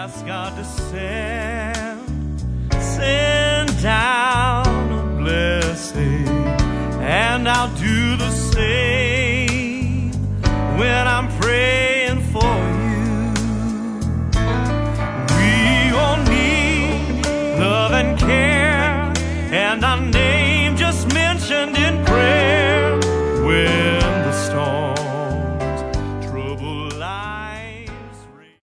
ask God to send down a blessing, and I'll do the same.